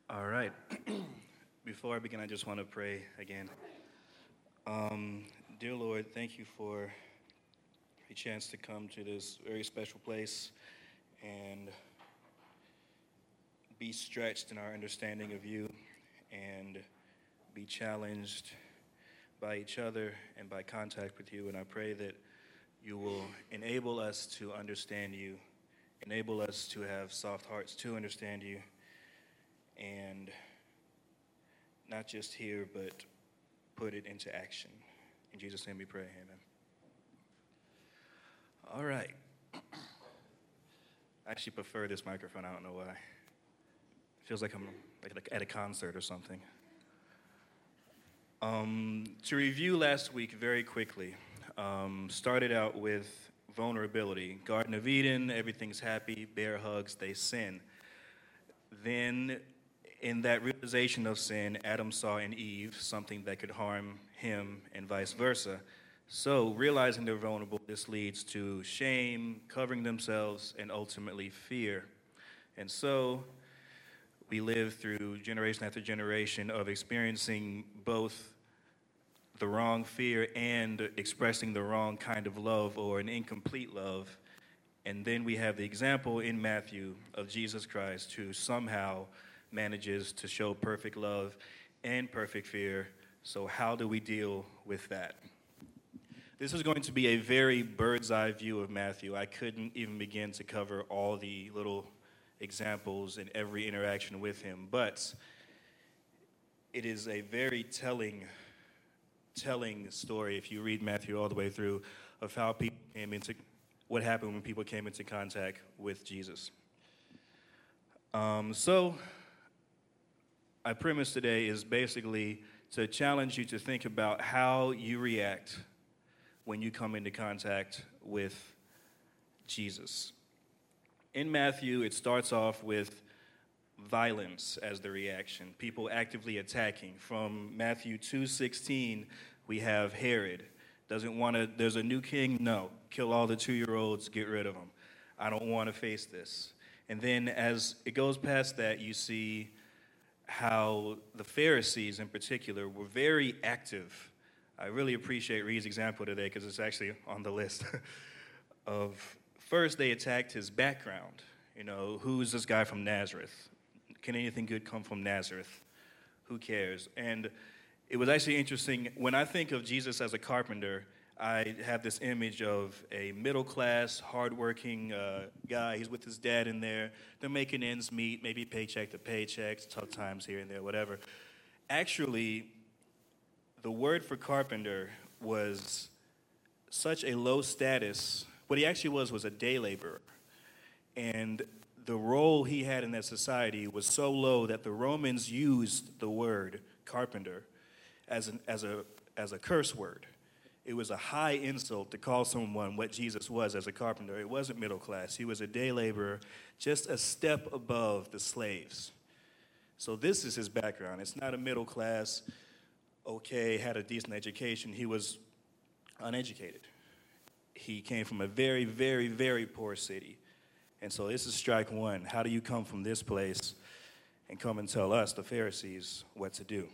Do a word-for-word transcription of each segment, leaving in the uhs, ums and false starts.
All right. Before I begin, I just want to pray again. Um, dear Lord, thank you for a chance to come to this very special place and be stretched in our understanding of you and be challenged by each other and by contact with you. And I pray that you will enable us to understand you, enable us to have soft hearts to understand you, and not just hear, but put it into action. In Jesus' name we pray, amen. All right. I actually prefer this microphone, I don't know why. It feels like I'm like at a concert or something. Um, to review last week very quickly, um, started out with vulnerability. Garden of Eden, everything's happy, bear hugs, they sin. Then in that realization of sin, Adam saw in Eve something that could harm him and vice versa. So, realizing they're vulnerable, this leads to shame, covering themselves, and ultimately fear. And so, we live through generation after generation of experiencing both the wrong fear and expressing the wrong kind of love or an incomplete love. And then we have the example in Matthew of Jesus Christ who somehow manages to show perfect love and perfect fear. So how do we deal with that? This is going to be a very bird's eye view of Matthew. I couldn't even begin to cover all the little examples and every interaction with him, but it is a very telling, telling story if you read Matthew all the way through of how people came into, what happened when people came into contact with Jesus. Um, so, my premise today is basically to challenge you to think about how you react when you come into contact with Jesus. In Matthew, it starts off with violence as the reaction, people actively attacking. From Matthew two sixteen, we have Herod. Doesn't want to, there's a new king? No. Kill all the two-year-olds, get rid of them. I don't want to face this. And then as it goes past that, you see how the Pharisees in particular were very active. I really appreciate Reed's example today because it's actually on the list of first they attacked his background. You know, who's this guy from Nazareth? Can anything good come from Nazareth? Who cares? And it was actually interesting. When I think of Jesus as a carpenter, I have this image of a middle-class, hardworking uh, guy. He's with his dad in there. They're making ends meet, maybe paycheck to paycheck, tough times here and there, whatever. Actually, the word for carpenter was such a low status. What he actually was was a day laborer. And the role he had in that society was so low that the Romans used the word carpenter as, an, as, a, as a curse word. It was a high insult to call someone what Jesus was as a carpenter. It wasn't middle class. He was a day laborer, just a step above the slaves. So this is his background. It's not a middle class, okay, had a decent education. He was uneducated. He came from a very, very, very poor city. And so this is strike one. How do you come from this place and come and tell us, the Pharisees, what to do?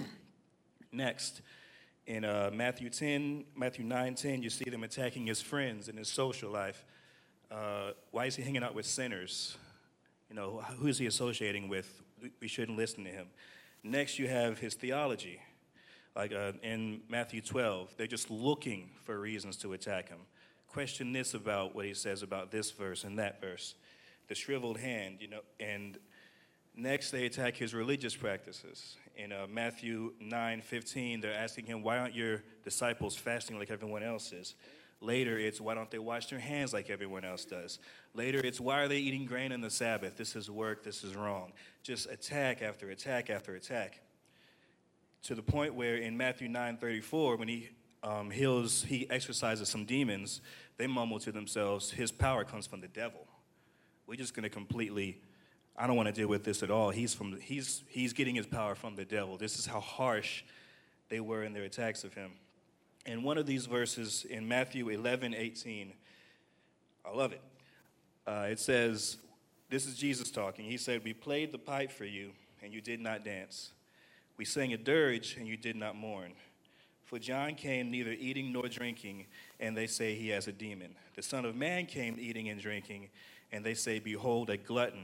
Next. In uh, Matthew ten, Matthew nine ten, you see them attacking his friends in his social life. Uh, why is he hanging out with sinners? You know, who is he associating with? We shouldn't listen to him. Next, you have his theology. Like uh, in Matthew twelve, they're just looking for reasons to attack him. Question this about what he says about this verse and that verse. The shriveled hand, you know, and next, they attack his religious practices. In uh, Matthew nine fifteen, they're asking him, why aren't your disciples fasting like everyone else is? Later, it's, why don't they wash their hands like everyone else does? Later, it's, why are they eating grain on the Sabbath? This is work, this is wrong. Just attack after attack after attack. To the point where in Matthew nine thirty-four, when he um, heals, he exorcises some demons, they mumble to themselves, his power comes from the devil. We're just going to completely... I don't want to deal with this at all. He's from he's he's getting his power from the devil. This is how harsh they were in their attacks of him. And one of these verses in Matthew eleven eighteen, I love it. Uh, it says, this is Jesus talking. He said, we played the pipe for you, and you did not dance. We sang a dirge, and you did not mourn. For John came neither eating nor drinking, and they say he has a demon. The Son of Man came eating and drinking, and they say, behold, a glutton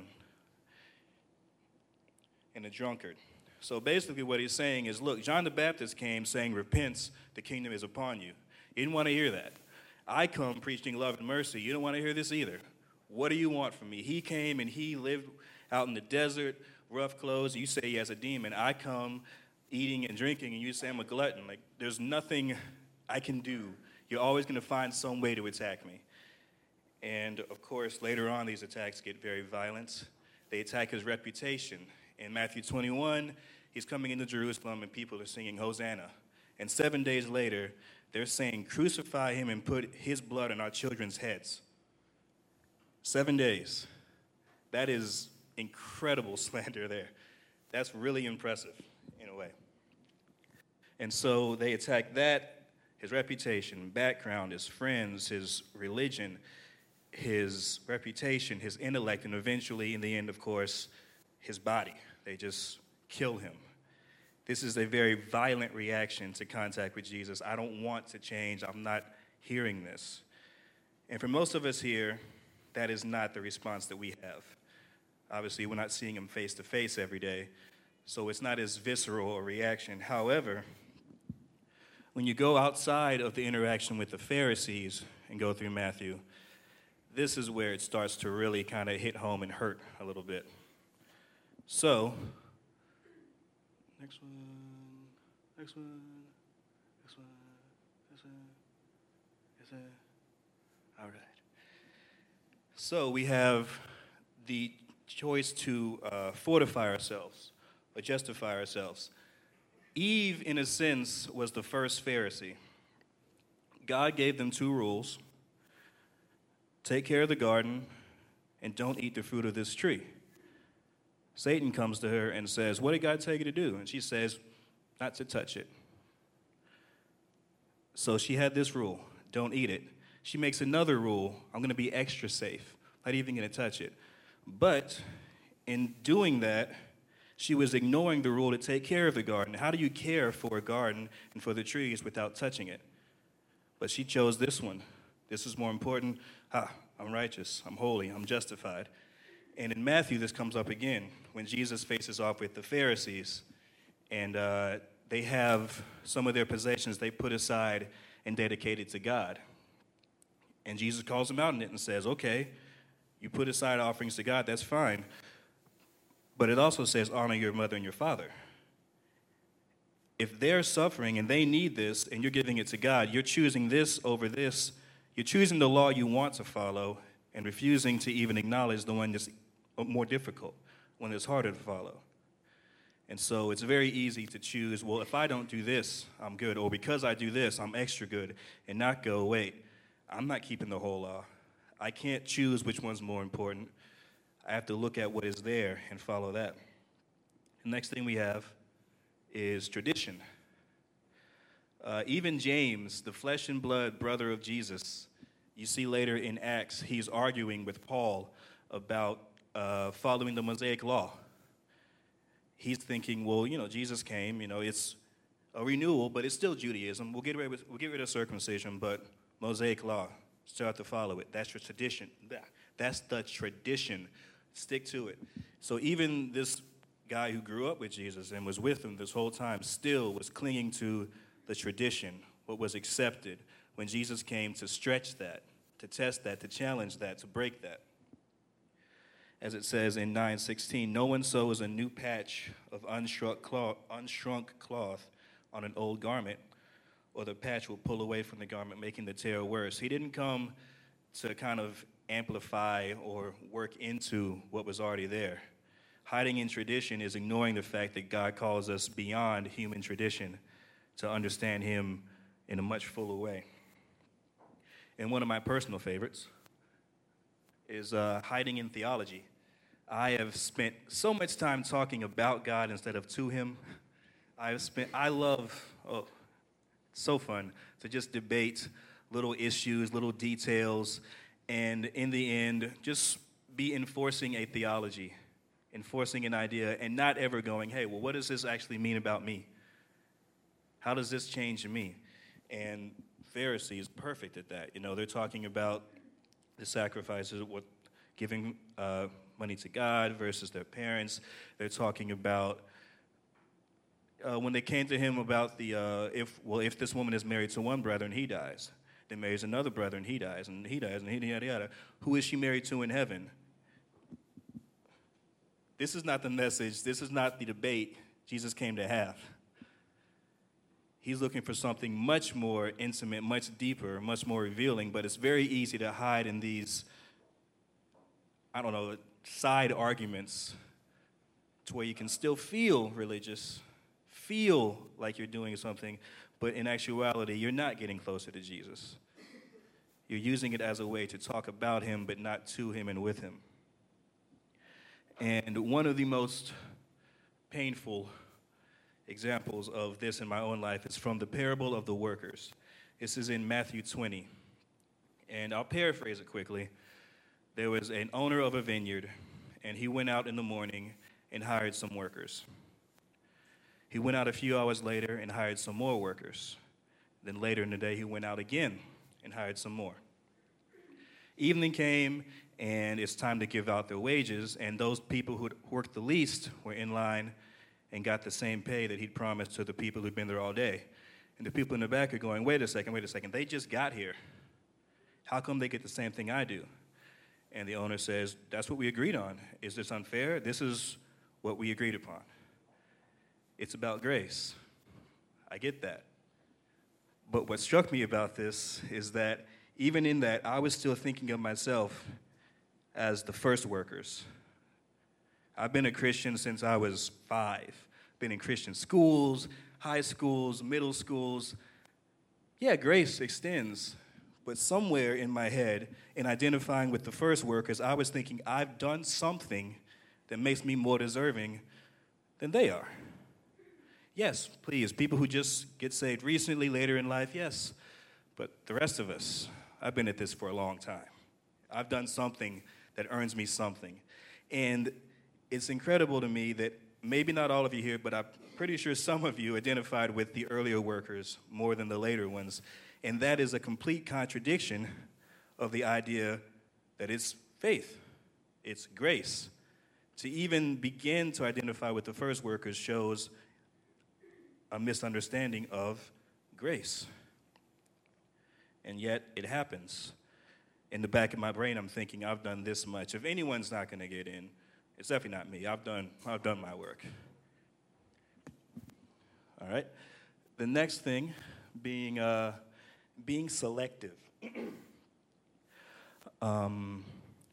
and a drunkard. So basically what he's saying is, look, John the Baptist came saying, repent, the kingdom is upon you. You didn't want to hear that. I come preaching love and mercy. You don't want to hear this either. What do you want from me? He came and he lived out in the desert, rough clothes. You say he has a demon. I come eating and drinking, and you say I'm a glutton. Like, there's nothing I can do. You're always going to find some way to attack me. And, of course, later on, these attacks get very violent. They attack his reputation. In Matthew twenty-one, he's coming into Jerusalem, and people are singing Hosanna. And seven days later, they're saying, crucify him and put his blood on our children's heads. Seven days. That is incredible slander there. That's really impressive in a way. And so they attack that, his reputation, background, his friends, his religion, his reputation, his intellect, and eventually, in the end, of course, his body. They just kill him. This is a very violent reaction to contact with Jesus. I don't want to change. I'm not hearing this. And for most of us here, that is not the response that we have. Obviously, we're not seeing him face to face every day, so it's not as visceral a reaction. However, when you go outside of the interaction with the Pharisees and go through Matthew, this is where it starts to really kind of hit home and hurt a little bit. So, next one, next one, next one, next one, next one. All right. So we have the choice to uh, fortify ourselves or justify ourselves. Eve, in a sense, was the first Pharisee. God gave them two rules. Take care of the garden and don't eat the fruit of this tree. Satan comes to her and says, what did God tell you to do? And she says, not to touch it. So she had this rule, don't eat it. She makes another rule, I'm going to be extra safe, not even going to touch it. But in doing that, she was ignoring the rule to take care of the garden. How do you care for a garden and for the trees without touching it? But she chose this one. This is more important. Ah, I'm righteous, I'm holy, I'm justified. And in Matthew, this comes up again when Jesus faces off with the Pharisees. And uh, they have some of their possessions they put aside and dedicated to God. And Jesus calls them out in it and says, okay, you put aside offerings to God, that's fine. But it also says, honor your mother and your father. If they're suffering and they need this and you're giving it to God, you're choosing this over this. You're choosing the law you want to follow and refusing to even acknowledge the one that's more difficult, one that's harder to follow. And so it's very easy to choose, well, if I don't do this, I'm good. Or because I do this, I'm extra good. And not go, wait, I'm not keeping the whole law. I can't choose which one's more important. I have to look at what is there and follow that. The next thing we have is tradition. Uh, even James, the flesh and blood brother of Jesus, you see later in Acts, he's arguing with Paul about uh, following the Mosaic law. He's thinking, well, you know, Jesus came, you know, it's a renewal, but it's still Judaism. We'll get rid of, we'll get rid of circumcision, but Mosaic law, still have to follow it. That's your tradition. That's the tradition. Stick to it. So even this guy who grew up with Jesus and was with him this whole time still was clinging to the tradition, what was accepted, when Jesus came to stretch that, to test that, to challenge that, to break that. As it says in nine sixteen, no one sews a new patch of unshrunk cloth, unshrunk cloth on an old garment, or the patch will pull away from the garment, making the tear worse. He didn't come to kind of amplify or work into what was already there. Hiding in tradition is ignoring the fact that God calls us beyond human tradition to understand him in a much fuller way. And one of my personal favorites is uh, hiding in theology. I have spent so much time talking about God instead of to him. I have spent, I love, oh, it's so fun to just debate little issues, little details, and in the end, just be enforcing a theology enforcing an idea and not ever going, hey, well, what does this actually mean about me? How does this change me? And Pharisee is perfect at that. You know, they're talking about the sacrifices, what giving uh, money to God versus their parents. They're talking about uh, when they came to him about the, uh, if well, if this woman is married to one brother and he dies, then marries another brother and he dies, and he dies, and he yada yada. Who is she married to in heaven? This is not the message. This is not the debate Jesus came to have. He's looking for something much more intimate, much deeper, much more revealing, but it's very easy to hide in these, I don't know, side arguments to where you can still feel religious, feel like you're doing something, but in actuality, you're not getting closer to Jesus. You're using it as a way to talk about him, but not to him and with him. And one of the most painful examples of this in my own life is from the parable of the workers. This is in Matthew twenty. And I'll paraphrase it quickly. There was an owner of a vineyard, and he went out in the morning and hired some workers. He went out a few hours later and hired some more workers. Then later in the day, he went out again and hired some more. Evening came, and it's time to give out their wages, and those people who worked the least were in line and got the same pay that he'd promised to the people who'd been there all day. And the people in the back are going, wait a second, wait a second, they just got here. How come they get the same thing I do? And the owner says, that's what we agreed on. Is this unfair? This is what we agreed upon. It's about grace. I get that. But what struck me about this is that even in that, I was still thinking of myself as the first workers. I've been a Christian since I was five. Been in Christian schools, high schools, middle schools. Yeah, grace extends. But somewhere in my head, in identifying with the first workers, I was thinking I've done something that makes me more deserving than they are. Yes, please, people who just get saved recently, later in life, yes. But the rest of us, I've been at this for a long time. I've done something that earns me something. And it's incredible to me that maybe not all of you here, but I'm pretty sure some of you identified with the earlier workers more than the later ones. And that is a complete contradiction of the idea that it's faith, it's grace. To even begin to identify with the first workers shows a misunderstanding of grace. And yet it happens. In the back of my brain, I'm thinking, I've done this much. If anyone's not going to get in, it's definitely not me. I've done, I've done my work. All right. The next thing being, uh, being selective. um,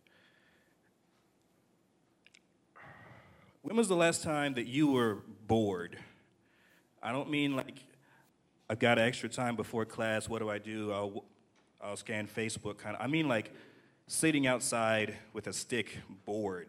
when was the last time that you were bored? I don't mean like I've got extra time before class. What do I do? I'll, I'll scan Facebook. Kind of. I mean like sitting outside with a stick, bored.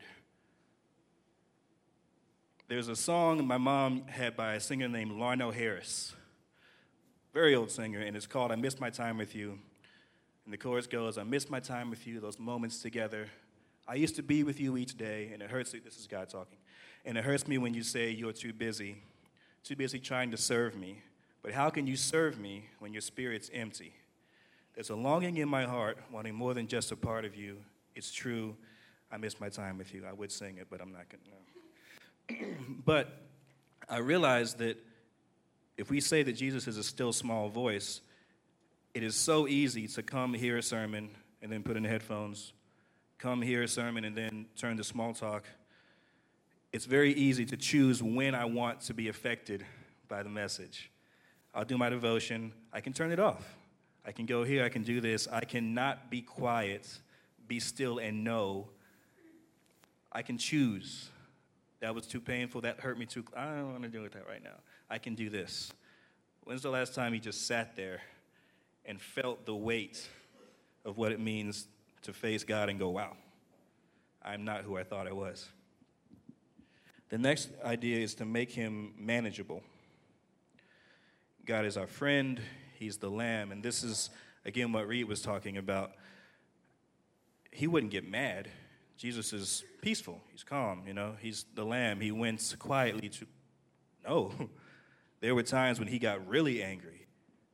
There's a song my mom had by a singer named Larnell Harris, very old singer, and it's called "I Miss My Time with You." And the chorus goes, "I miss my time with you, those moments together. I used to be with you each day, and it hurts." This is God talking. "And it hurts me when you say you're too busy, too busy trying to serve me. But how can you serve me when your spirit's empty? There's a longing in my heart, wanting more than just a part of you. It's true, I miss my time with you." I would sing it, but I'm not going to. But I realized that if we say that Jesus is a still small voice, it is so easy to come hear a sermon and then put in the headphones, come hear a sermon and then turn to small talk. It's very easy to choose when I want to be affected by the message. I'll do my devotion. I can turn it off. I can go here. I can do this. I cannot be quiet, be still, and know. I can choose. That was too painful. That hurt me too. I don't want to deal with that right now. I can do this. When's the last time you just sat there and felt the weight of what it means to face God and go, wow, I'm not who I thought I was? The next idea is to make him manageable. God is our friend. He's the lamb. And this is, again, what Reed was talking about. He wouldn't get mad. Jesus is peaceful. He's calm, you know. He's the lamb. He went quietly to... No. There were times when he got really angry.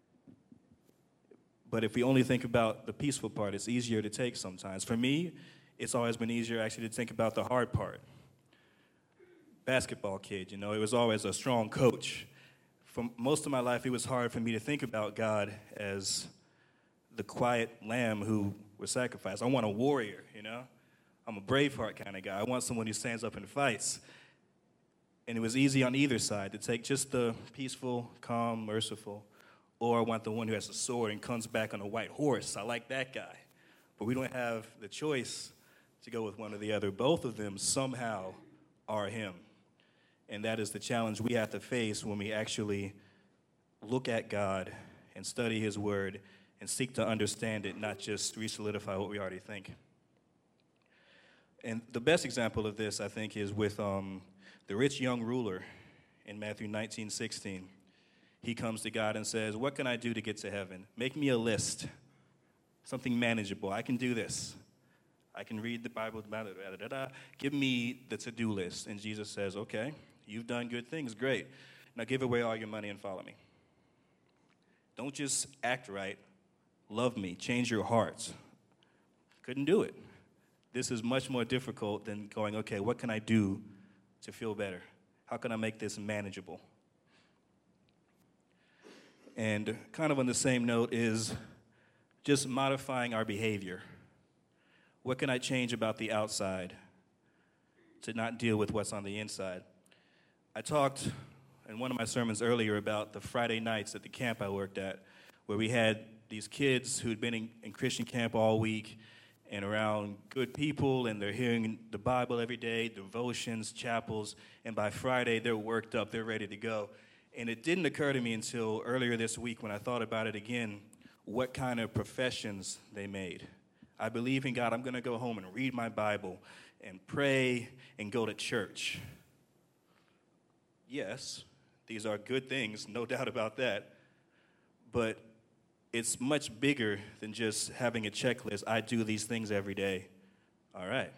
But if we only think about the peaceful part, it's easier to take sometimes. For me, it's always been easier actually to think about the hard part. Basketball kid, you know, it was always a strong coach. For most of my life, it was hard for me to think about God as the quiet lamb who was sacrificed. I want a warrior, you know. I'm a Braveheart kind of guy. I want someone who stands up and fights. And it was easy on either side to take just the peaceful, calm, merciful, or I want the one who has a sword and comes back on a white horse. I like that guy. But we don't have the choice to go with one or the other. Both of them somehow are him. And that is the challenge we have to face when we actually look at God and study his word and seek to understand it, not just re-solidify what we already think. And the best example of this, I think, is with um, the rich young ruler in Matthew nineteen sixteen. He comes to God and says, what can I do to get to heaven? Make me a list, something manageable. I can do this. I can read the Bible. Da, da, da, da, da. Give me the to-do list. And Jesus says, okay, you've done good things. Great. Now give away all your money and follow me. Don't just act right. Love me. Change your hearts. Couldn't do it. This is much more difficult than going, okay, what can I do to feel better? How can I make this manageable? And kind of on the same note is just modifying our behavior. What can I change about the outside to not deal with what's on the inside? I talked in one of my sermons earlier about the Friday nights at the camp I worked at, where we had these kids who'd been in, in Christian camp all week and around good people, and they're hearing the Bible every day, devotions, chapels, and by Friday they're worked up, they're ready to go. And it didn't occur to me until earlier this week when I thought about it again, what kind of professions they made. I believe in God. I'm going to go home and read my Bible and pray and go to church. Yes, these are good things, no doubt about that. But it's much bigger than just having a checklist. I do these things every day. All right.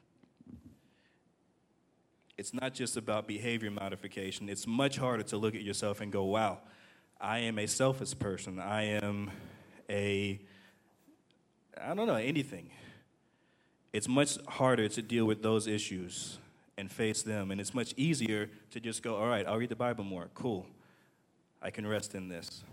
It's not just about behavior modification. It's much harder to look at yourself and go, wow, I am a selfish person. I am a, I don't know, anything. It's much harder to deal with those issues and face them. And it's much easier to just go, all right, I'll read the Bible more. Cool. I can rest in this.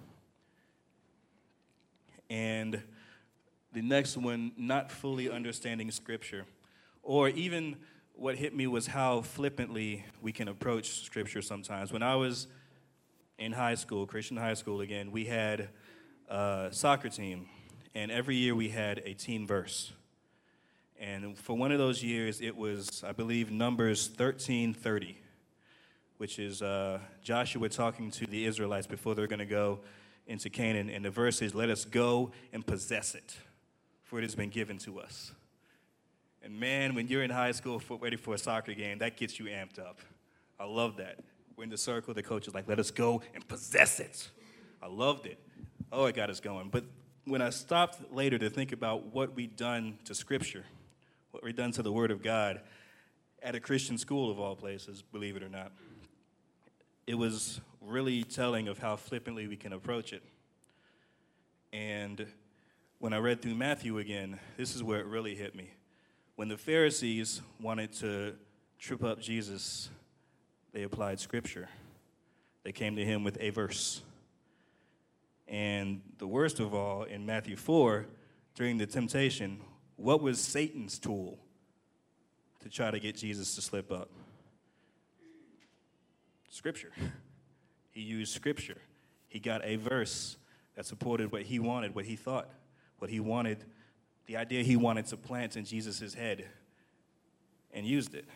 And the next one, not fully understanding Scripture. Or even what hit me was how flippantly we can approach Scripture sometimes. When I was in high school, Christian high school again, we had a soccer team. And every year we had a team verse. And for one of those years, it was, I believe, Numbers thirteen thirty, which is uh, Joshua talking to the Israelites before they're going to go into Canaan. And the verse is, let us go and possess it, for it has been given to us. And man, when you're in high school for, ready for a soccer game, that gets you amped up. I love that. We're in the circle, the coach is like, let us go and possess it. I loved it. Oh, it got us going. But when I stopped later to think about what we'd done to Scripture, what we'd done to the Word of God at a Christian school of all places, believe it or not, it was really telling of how flippantly we can approach it. And when I read through Matthew again, this is where it really hit me. When the Pharisees wanted to trip up Jesus, they applied Scripture. They came to him with a verse. And the worst of all, in Matthew four, during the temptation, what was Satan's tool to try to get Jesus to slip up? Scripture. He used Scripture. He got a verse that supported what he wanted, what he thought, what he wanted, the idea he wanted to plant in Jesus' head, and used it.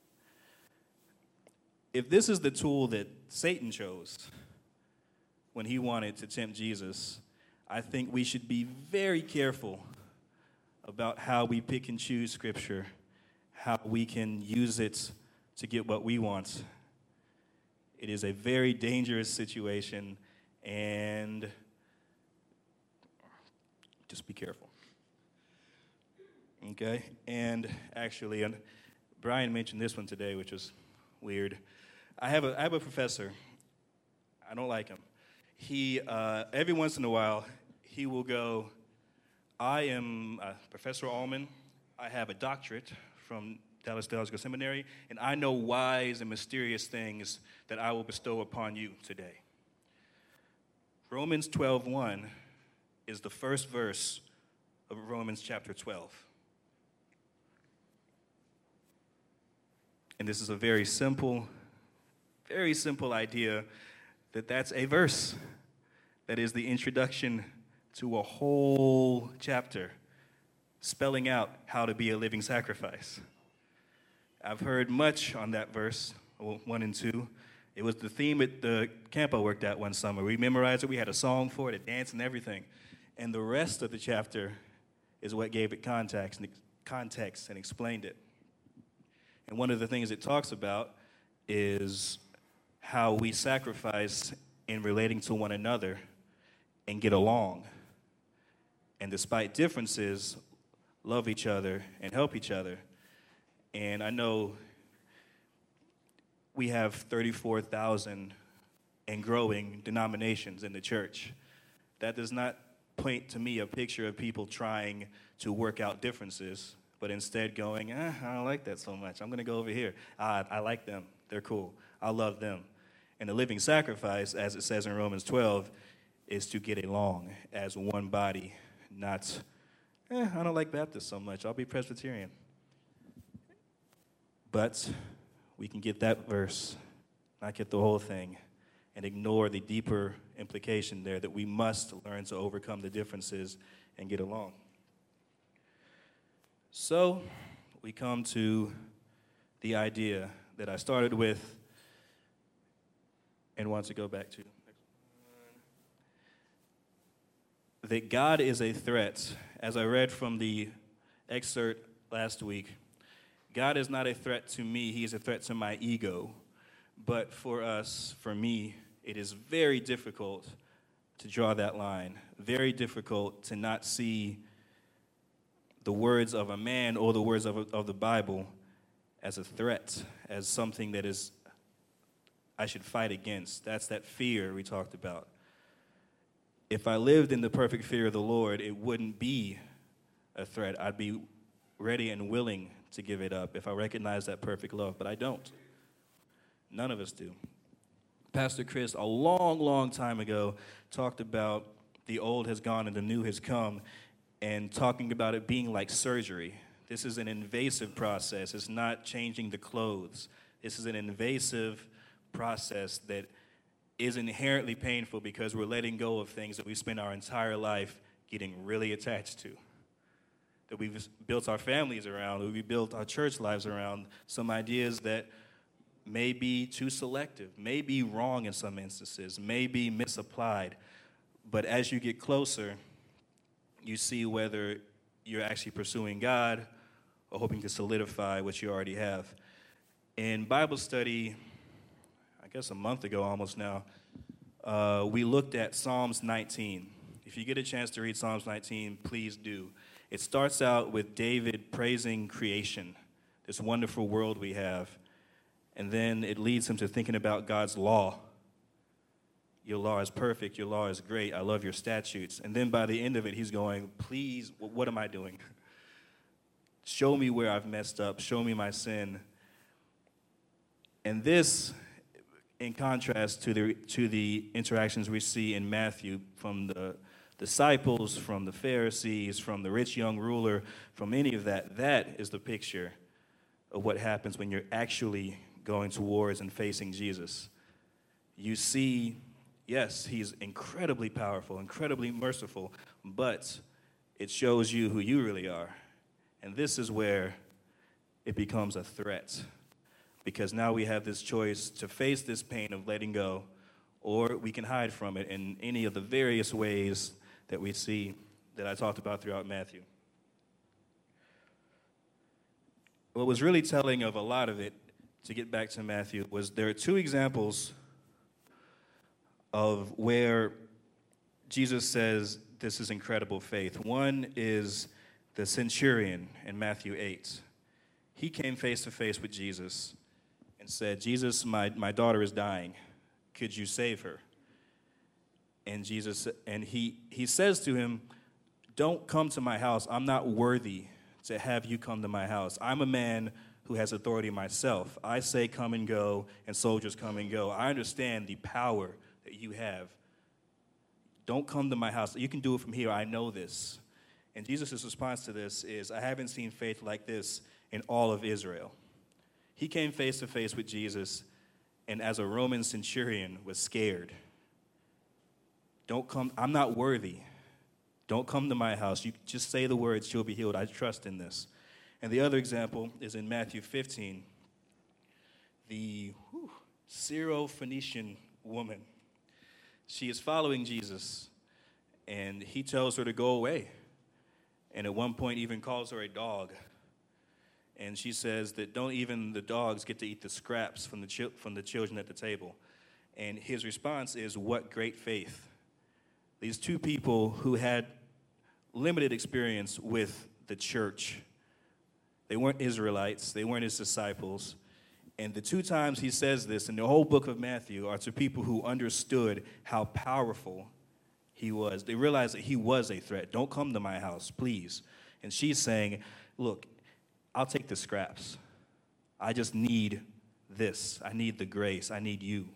If this is the tool that Satan chose when he wanted to tempt Jesus, I think we should be very careful about how we pick and choose Scripture, how we can use it to get what we want. It is a very dangerous situation, and just be careful. Okay? And actually, and Brian mentioned this one today, which was weird. I have a, I have a professor. I don't like him. He, uh, every once in a while, he will go, I am uh, Professor Allman. I have a doctorate from Dallas Theological Seminary, and I know wise and mysterious things that I will bestow upon you today. Romans twelve one is the first verse of Romans chapter twelve. And this is a very simple, very simple idea that that's a verse that is the introduction to a whole chapter spelling out how to be a living sacrifice. I've heard much on that verse, one and two. It was the theme at the camp I worked at one summer. We memorized it. We had a song for it, a dance and everything. And the rest of the chapter is what gave it context and, context and explained it. And one of the things it talks about is how we sacrifice in relating to one another and get along. And despite differences, love each other and help each other. And I know we have thirty-four thousand and growing denominations in the church. That does not point to me a picture of people trying to work out differences, but instead going, eh, I don't like that so much. I'm going to go over here. I, I like them. They're cool. I love them. And the living sacrifice, as it says in Romans twelve, is to get along as one body, not, eh, I don't like Baptists so much. I'll be Presbyterian. But we can get that verse, not get the whole thing, and ignore the deeper implication there that we must learn to overcome the differences and get along. So we come to the idea that I started with and want to go back to. That God is a threat. As I read from the excerpt last week, God is not a threat to me, he is a threat to my ego. But for us, for me, it is very difficult to draw that line, very difficult to not see the words of a man or the words of, of the Bible as a threat, as something that is I should fight against. That's that fear we talked about. If I lived in the perfect fear of the Lord, it wouldn't be a threat. I'd be ready and willing to give it up if I recognize that perfect love, but I don't. None of us do. Pastor Chris, a long, long time ago, talked about the old has gone and the new has come, and talking about it being like surgery. This is an invasive process. It's not changing the clothes. This is an invasive process that is inherently painful because we're letting go of things that we spend our entire life getting really attached to, that we've built our families around, that we've built our church lives around, some ideas that may be too selective, may be wrong in some instances, may be misapplied. But as you get closer, you see whether you're actually pursuing God or hoping to solidify what you already have. In Bible study, I guess a month ago almost now, uh, we looked at Psalms nineteen. If you get a chance to read Psalms nineteen, please do. It starts out with David praising creation, this wonderful world we have, and then it leads him to thinking about God's law. Your law is perfect, your law is great, I love your statutes. And then by the end of it, he's going, please, what am I doing? Show me where I've messed up, show me my sin. And this, in contrast to the to the interactions we see in Matthew from the disciples, from the Pharisees, from the rich young ruler, from any of that, that is the picture of what happens when you're actually going towards and facing Jesus. You see, yes, he's incredibly powerful, incredibly merciful, but it shows you who you really are. And this is where it becomes a threat, because now we have this choice to face this pain of letting go, or we can hide from it in any of the various ways that we see that I talked about throughout Matthew. What was really telling of a lot of it, to get back to Matthew, was there are two examples of where Jesus says this is incredible faith. One is the centurion in Matthew eight. He came face to face with Jesus and said, Jesus, my, my daughter is dying. Could you save her? And Jesus, and he, he says to him, don't come to my house. I'm not worthy to have you come to my house. I'm a man who has authority myself. I say come and go, and soldiers come and go. I understand the power that you have. Don't come to my house. You can do it from here. I know this. And Jesus' response to this is, I haven't seen faith like this in all of Israel. He came face to face with Jesus, and as a Roman centurion was scared. Don't come, I'm not worthy. Don't come to my house. You just say the words, she'll be healed. I trust in this. And the other example is in Matthew fifteen. The whew, Syro-Phoenician woman. She is following Jesus, and he tells her to go away. And at one point even calls her a dog. And she says that don't even the dogs get to eat the scraps from the chi- from the children at the table. And his response is, what great faith. These two people who had limited experience with the church. They weren't Israelites. They weren't his disciples. And the two times he says this in the whole book of Matthew are to people who understood how powerful he was. They realized that he was a threat. Don't come to my house, please. And she's saying, look, I'll take the scraps. I just need this. I need the grace. I need you.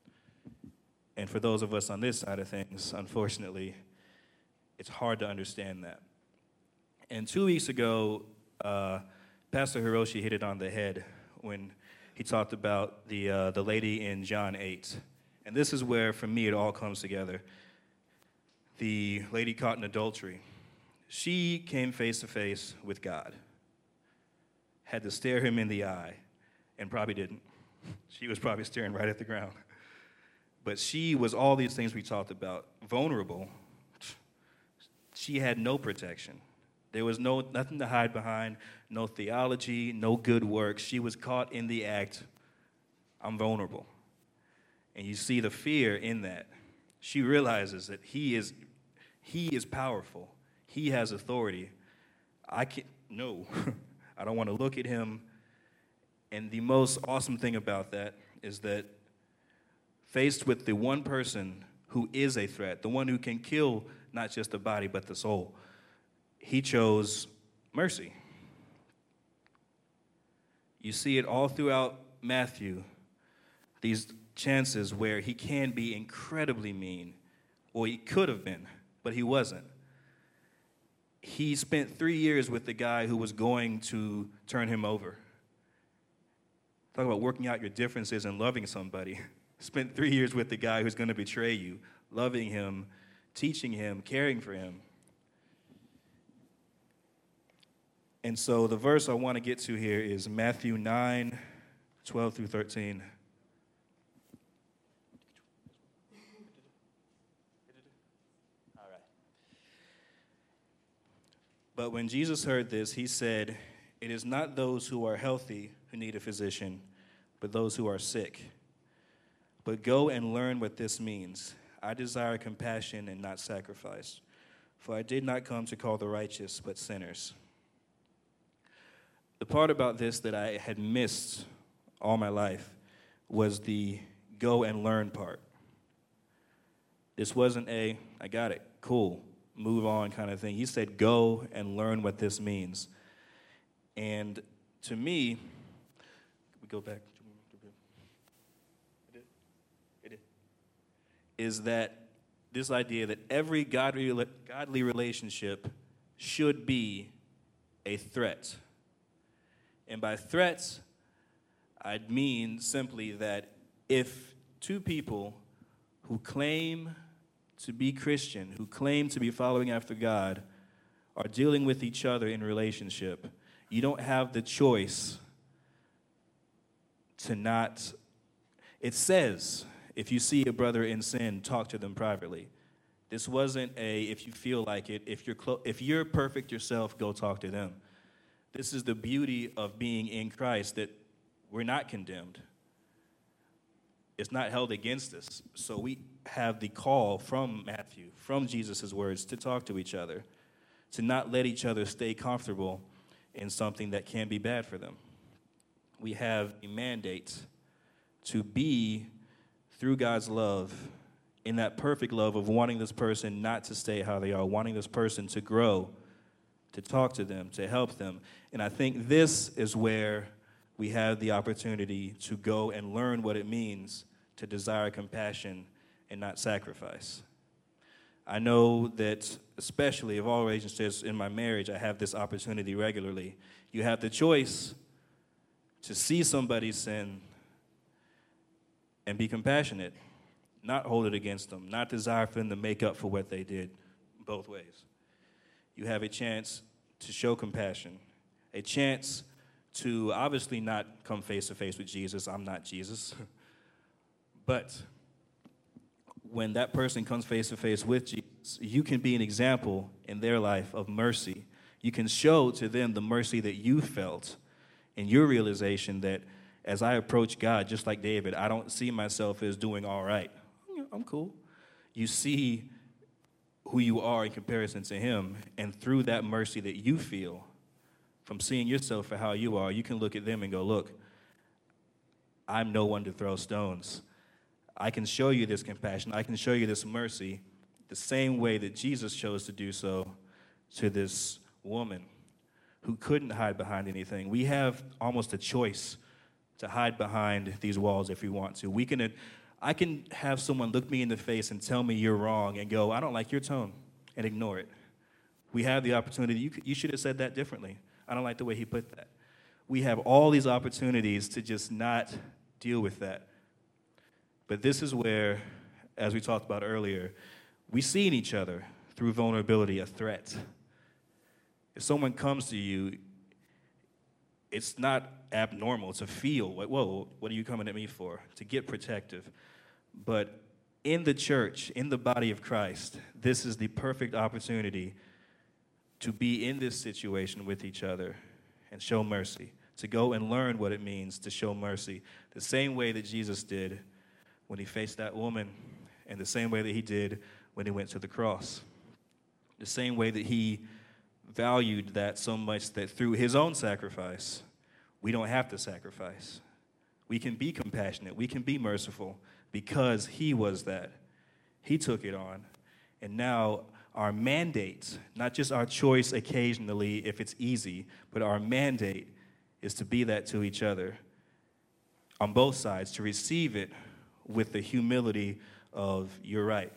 And for those of us on this side of things, unfortunately, it's hard to understand that. And two weeks ago, uh, Pastor Hiroshi hit it on the head when he talked about the uh, the lady in John eight. And this is where, for me, it all comes together. The lady caught in adultery. She came face to face with God, had to stare him in the eye, and probably didn't. She was probably staring right at the ground. But she was all these things we talked about, vulnerable. She had no protection. There was no nothing to hide behind, no theology, no good works. She was caught in the act. I'm vulnerable. And you see the fear in that. She realizes that he is he is powerful. He has authority. I can't, no, I don't want to look at him. And the most awesome thing about that is that faced with the one person who is a threat, the one who can kill not just the body but the soul, he chose mercy. You see it all throughout Matthew, these chances where he can be incredibly mean, or he could have been, but he wasn't. He spent three years with the guy who was going to turn him over. Talk about working out your differences and loving somebody. Spent three years with the guy who's going to betray you, loving him, teaching him, caring for him. And so the verse I want to get to here is Matthew nine, twelve through thirteen. All right. But when Jesus heard this, he said, "It is not those who are healthy who need a physician, but those who are sick. But go and learn what this means. I desire compassion and not sacrifice, for I did not come to call the righteous, but sinners." The part about this that I had missed all my life was the go and learn part. This wasn't a, I got it, cool, move on kind of thing. He said, go and learn what this means. And to me, we go back. It did. It did. Is that this idea that every godly, godly relationship should be a threat. And by threats, I mean simply that if two people who claim to be Christian, who claim to be following after God, are dealing with each other in relationship, you don't have the choice to not. It says, if you see a brother in sin, talk to them privately. This wasn't a, if you feel like it, if you're clo- if you're perfect yourself, go talk to them. This is the beauty of being in Christ, that we're not condemned. It's not held against us. So we have the call from Matthew, from Jesus' words, to talk to each other, to not let each other stay comfortable in something that can be bad for them. We have a mandate to be, through God's love, in that perfect love of wanting this person not to stay how they are, wanting this person to grow, to talk to them, to help them. And I think this is where we have the opportunity to go and learn what it means to desire compassion and not sacrifice. I know that, especially of all relationships in my marriage, I have this opportunity regularly. You have the choice to see somebody sin and be compassionate, not hold it against them, not desire for them to make up for what they did, both ways. You have a chance to show compassion, a chance to obviously not come face to face with Jesus. I'm not Jesus. But when that person comes face to face with Jesus, you can be an example in their life of mercy. You can show to them the mercy that you felt in your realization that as I approach God, just like David, I don't see myself as doing all right. I'm cool. You see who you are in comparison to him, and through that mercy that you feel from seeing yourself for how you are, you can look at them and go, look, I'm no one to throw stones. I can show you this compassion. I can show you this mercy the same way that Jesus chose to do so to this woman who couldn't hide behind anything. We have almost a choice to hide behind these walls if we want to. We can, I can have someone look me in the face and tell me you're wrong and go, I don't like your tone, and ignore it. We have the opportunity. You, you should have said that differently. I don't like the way he put that. We have all these opportunities to just not deal with that. But this is where, as we talked about earlier, we see in each other through vulnerability a threat. If someone comes to you, it's not abnormal to feel, like, whoa, what are you coming at me for? To get protective. But in the church, in the body of Christ, this is the perfect opportunity to be in this situation with each other and show mercy, to go and learn what it means to show mercy, the same way that Jesus did when he faced that woman, and the same way that he did when he went to the cross. The same way that he valued that so much that through his own sacrifice, we don't have to sacrifice. We can be compassionate. We can be merciful because he was that. He took it on. And now our mandate, not just our choice occasionally if it's easy, but our mandate is to be that to each other on both sides, to receive it with the humility of, you're right.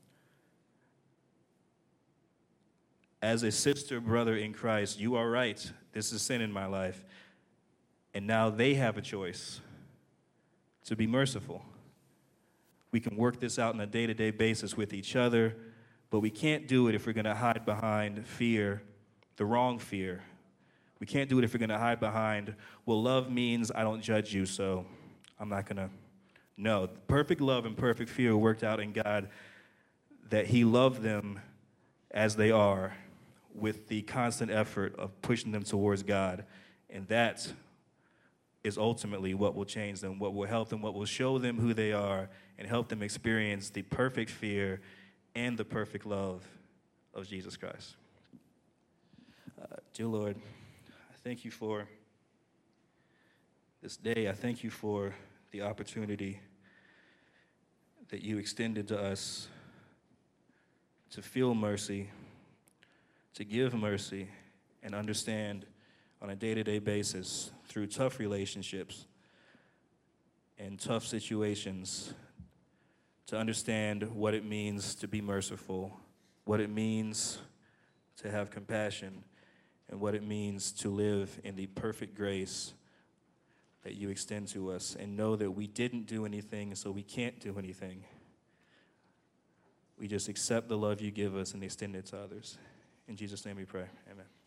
As a sister, brother in Christ, you are right. This is sin in my life. And now they have a choice to be merciful. We can work this out on a day-to-day basis with each other, but we can't do it if we're going to hide behind fear, the wrong fear. We can't do it if we're going to hide behind, well, love means I don't judge you, so I'm not going to. No, perfect love and perfect fear worked out in God that he loved them as they are with the constant effort of pushing them towards God. And that is ultimately what will change them, what will help them, what will show them who they are and help them experience the perfect fear and the perfect love of Jesus Christ. Uh, dear Lord, I thank you for this day. I thank you for the opportunity that you extended to us to feel mercy, to give mercy, and understand on a day-to-day basis through tough relationships and tough situations to understand what it means to be merciful, what it means to have compassion, and what it means to live in the perfect grace that you extend to us, and know that we didn't do anything, so we can't do anything. We just accept the love you give us and extend it to others. In Jesus' name we pray. Amen.